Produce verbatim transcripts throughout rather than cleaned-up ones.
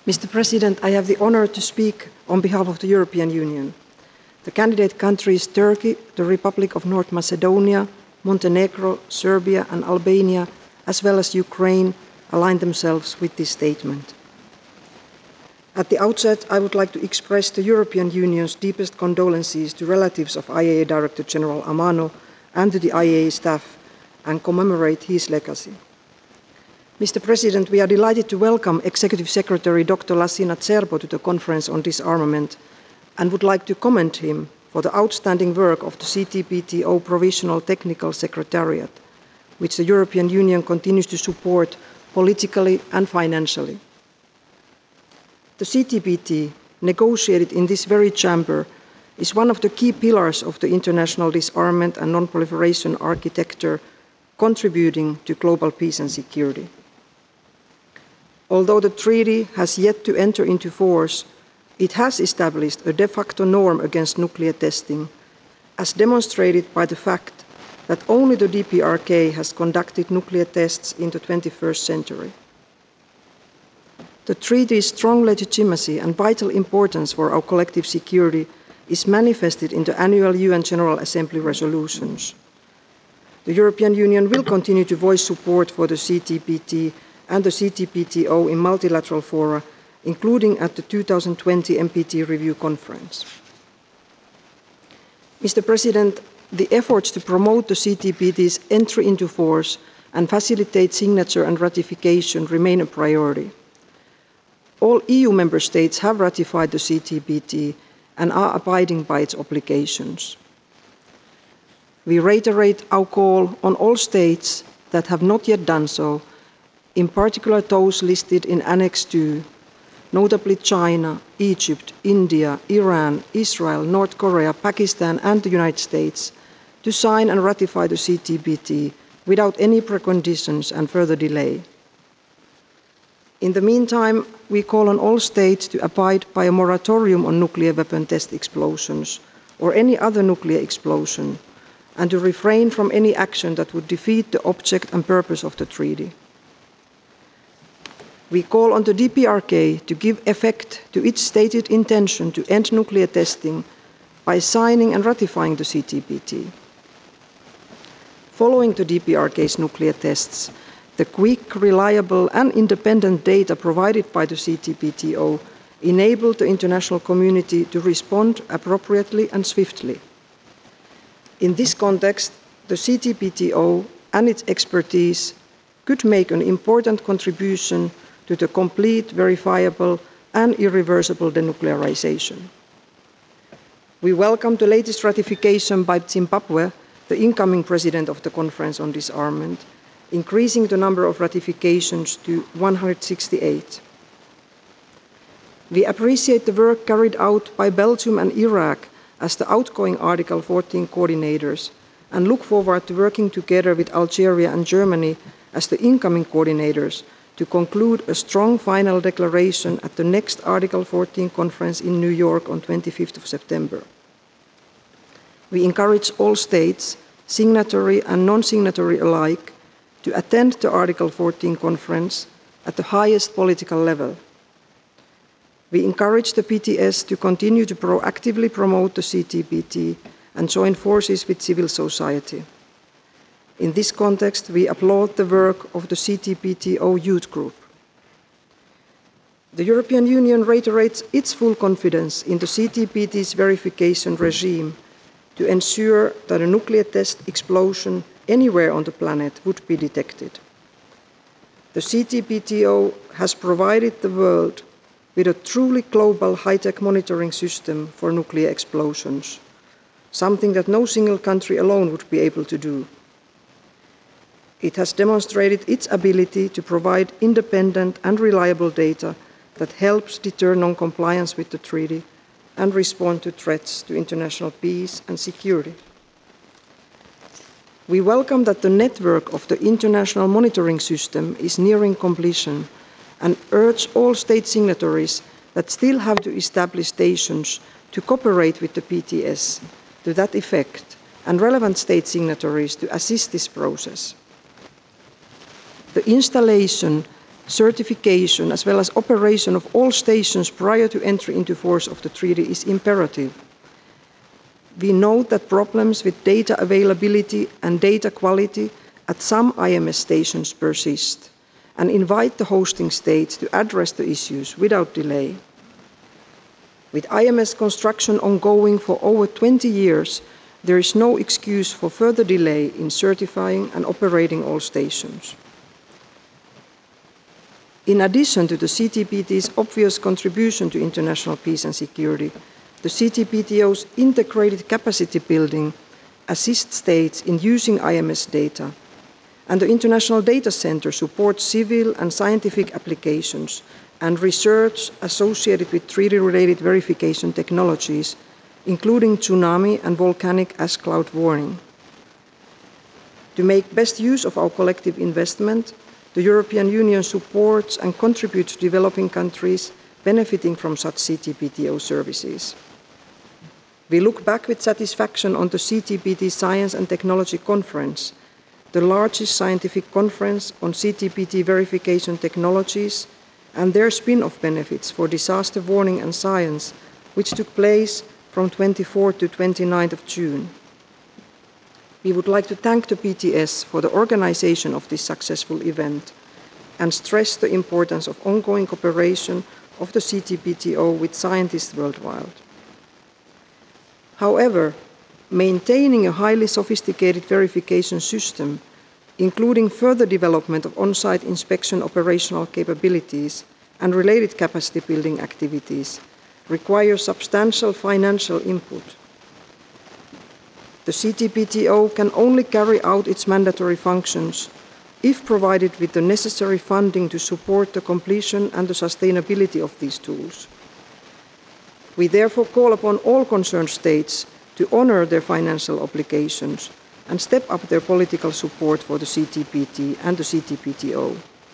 Mister President, I have the honor to speak on behalf of the European Union. The candidate countries Turkey, the Republic of North Macedonia, Montenegro, Serbia and Albania, as well as Ukraine, align themselves with this statement. At the outset, I would like to express the European Union's deepest condolences to relatives of I A E A Director General Amano and to the I A E A staff and commemorate his legacy. Mister President, we are delighted to welcome Executive Secretary Doctor Lassina Zerbo to the Conference on Disarmament and would like to commend him for the outstanding work of the C T B T O Provisional Technical Secretariat, which the European Union continues to support politically and financially. The C T B T, negotiated in this very chamber, is one of the key pillars of the international disarmament and non-proliferation architecture, contributing to global peace and security. Although the treaty has yet to enter into force, it has established a de facto norm against nuclear testing, as demonstrated by the fact that only the D P R K has conducted nuclear tests in the twenty-first century. The treaty's strong legitimacy and vital importance for our collective security is manifested in the annual U N General Assembly resolutions. The European Union will continue to voice support for the C T B T and the C T B T O in multilateral fora, including at the two thousand twenty N P T Review Conference. Mister President, the efforts to promote the C T B T's entry into force and facilitate signature and ratification remain a priority. All E U member states have ratified the C T B T and are abiding by its obligations. We reiterate our call on all states that have not yet done so, in particular those listed in Annex two, notably China, Egypt, India, Iran, Israel, North Korea, Pakistan and the United States, to sign and ratify the C T B T without any preconditions and further delay. In the meantime, we call on all states to abide by a moratorium on nuclear weapon test explosions or any other nuclear explosion, and to refrain from any action that would defeat the object and purpose of the treaty. We call on the D P R K to give effect to its stated intention to end nuclear testing by signing and ratifying the C T B T. Following the D P R K's nuclear tests, the quick, reliable and independent data provided by the C T B T O enabled the international community to respond appropriately and swiftly. In this context, the C T B T O and its expertise could make an important contribution to the complete, verifiable and irreversible denuclearization. We welcome the latest ratification by Zimbabwe, the incoming president of the Conference on Disarmament, increasing the number of ratifications to one hundred sixty-eight. We appreciate the work carried out by Belgium and Iraq as the outgoing Article fourteen coordinators and look forward to working together with Algeria and Germany as the incoming coordinators to conclude a strong final declaration at the next Article fourteen conference in New York on the twenty-fifth of September. We encourage all states, signatory and non-signatory alike, to attend the Article fourteen conference at the highest political level. We encourage the P T S to continue to proactively promote the C T B T and join forces with civil society. In this context, we applaud the work of the C T B T O Youth Group. The European Union reiterates its full confidence in the C T B T's verification regime to ensure that a nuclear test explosion anywhere on the planet would be detected. The C T B T O has provided the world with a truly global high-tech monitoring system for nuclear explosions, something that no single country alone would be able to do. It has demonstrated its ability to provide independent and reliable data that helps deter non-compliance with the treaty and respond to threats to international peace and security. We welcome that the network of the international monitoring system is nearing completion and urge all state signatories that still have to establish stations to cooperate with the P T S to that effect, and relevant state signatories to assist this process. The installation certification, as well as operation of all stations prior to entry into force of the treaty is imperative. We note that problems with data availability and data quality at some I M S stations persist, and invite the hosting states to address the issues without delay. With I M S construction ongoing for over twenty years, there is no excuse for further delay in certifying and operating all stations. In addition to the C T B T's obvious contribution to international peace and security, the C T B T O's integrated capacity building assists states in using I M S data, and the International Data Center supports civil and scientific applications and research associated with treaty-related verification technologies, including tsunami and volcanic ash cloud warning. To make best use of our collective investment, the European Union supports and contributes to developing countries benefiting from such C T B T O services. We look back with satisfaction on the C T B T Science and Technology Conference, the largest scientific conference on C T B T verification technologies and their spin-off benefits for disaster warning and science, which took place from twenty-fourth to twenty-ninth of June. We would like to thank the P T S for the organization of this successful event and stress the importance of ongoing cooperation of the C T B T O with scientists worldwide. However, maintaining a highly sophisticated verification system, including further development of on-site inspection operational capabilities and related capacity building activities, requires substantial financial input. The C T B T O can only carry out its mandatory functions if provided with the necessary funding to support the completion and the sustainability of these tools. We therefore call upon all concerned states to honor their financial obligations and step up their political support for the C T B T and the C T B T O.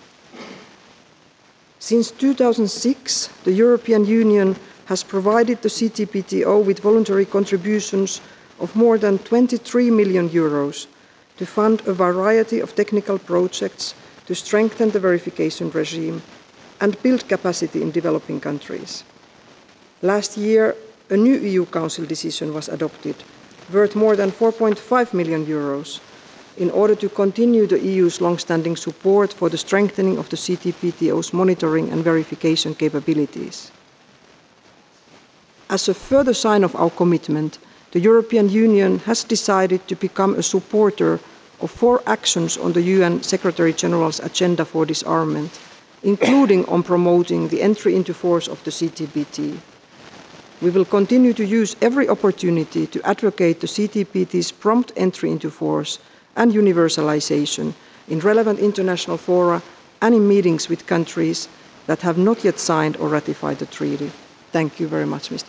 Since two thousand six, the European Union has provided the C T B T O with voluntary contributions of more than twenty-three million euros to fund a variety of technical projects to strengthen the verification regime and build capacity in developing countries. Last year, a new E U Council decision was adopted, worth more than four point five million euros, in order to continue the E U's long-standing support for the strengthening of the C T B T O's monitoring and verification capabilities. As a further sign of our commitment, the European Union has decided to become a supporter of four actions on the U N Secretary-General's agenda for disarmament, including on promoting the entry into force of the C T B T. We will continue to use every opportunity to advocate the C T B T's prompt entry into force and universalization in relevant international fora and in meetings with countries that have not yet signed or ratified the treaty. Thank you very much, Mister